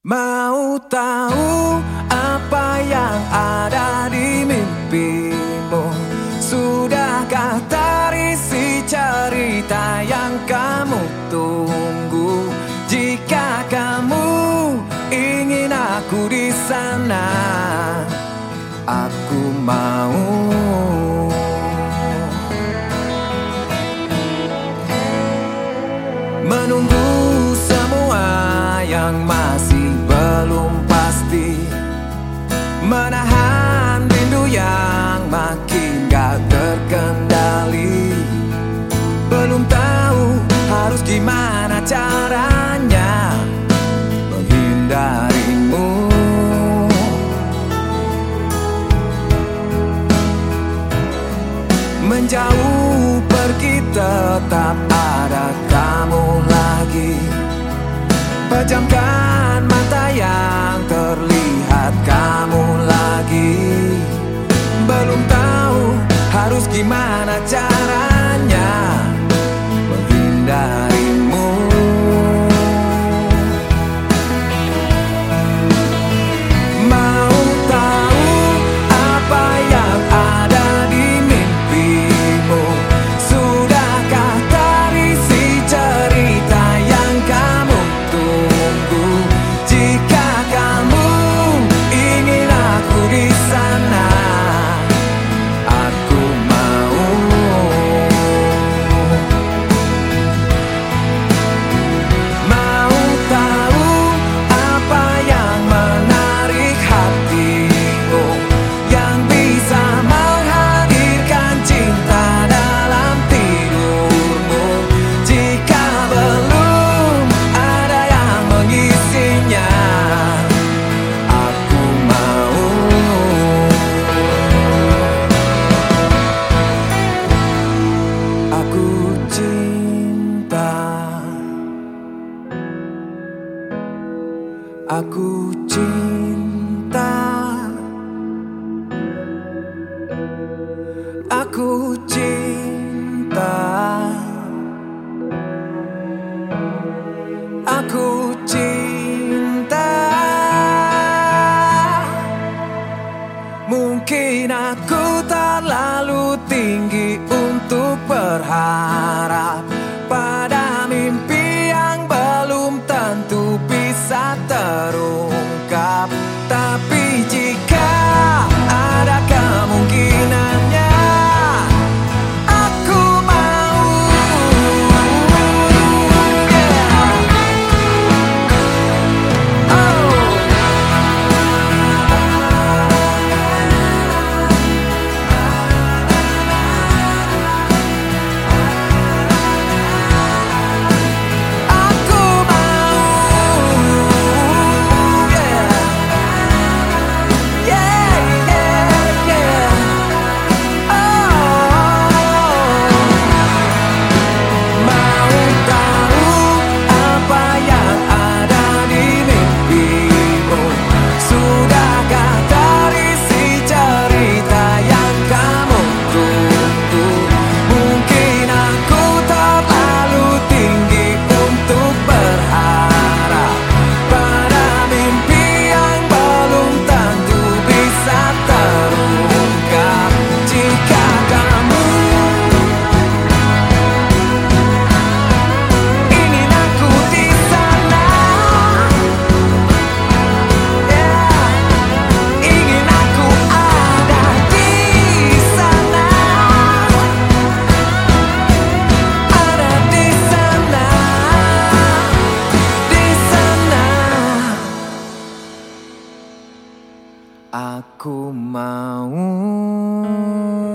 Mau tahu apa yang ada di mimpimu? Sudahkah terisi cerita yang kamu tunggu? Jika kamu ingin aku di sana, aku mau menunggu semua yang masih belum pasti, menahan rindu yang makin gak terkendali. Belum tahu harus gimana caranya menghindarimu. Menjauh pergi tetap ada kamu lagi. Pejamkan mata yang terlihat kamu lagi. Belum tahu harus gimana caranya menghindarimu. Mau tahu apa yang ada di mimpimu? Sudahkah terisi cerita yang kamu tunggu? Jika kamu ingin aku di sana, aku mau. Mau tahu apa yang menarik hatimu, yang bisa menghadirkan cinta dalam tidurmu. Jika belum ada yang mengisinya, aku mau. Aku cinta, aku cinta, aku cinta, aku cinta. Mungkin aku terlalu tinggi untuk berharap pada mimpi yang belum tentu bisa terungkap. Tapi jika ada kemungkinannya, aku mau. Aku mau. Mau tahu apa yang ada di mimpimu? Sudahkah terisi cerita yang kamu tunggu? Mungkin aku terlalu tinggi untuk berharap pada mimpi yang belum tentu bisa terungkap. Jika kamu ingin aku di sana, ingin aku ada di sana, ada di sana, di sana. Aku mau.